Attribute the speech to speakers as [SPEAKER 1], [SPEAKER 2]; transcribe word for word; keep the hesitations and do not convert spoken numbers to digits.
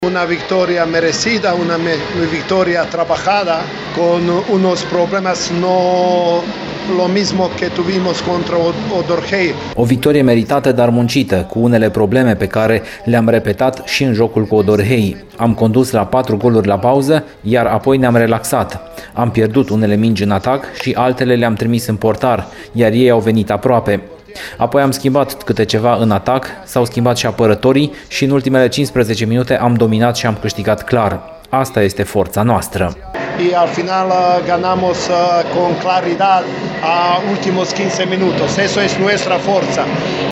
[SPEAKER 1] Una victoria merecida, una me- victoria trabajada, con unos problemas no lo mismo que tuvimos contra Odorhei.
[SPEAKER 2] O victorie meritată, dar muncită, cu unele probleme pe care le-am repetat și în jocul cu Odorhei. Am condus la patru goluri la pauză, iar apoi ne-am relaxat. Am pierdut unele mingi în atac și altele le-am trimis în portar, iar ei au venit aproape. Apoi am schimbat câte ceva în atac, s-au schimbat și apărătorii și în ultimele cincisprezece minute am dominat și am câștigat clar. Asta este forța noastră.
[SPEAKER 1] Y al final ganamos con claridad a últimos quince minutos. Eso es nuestra fuerza.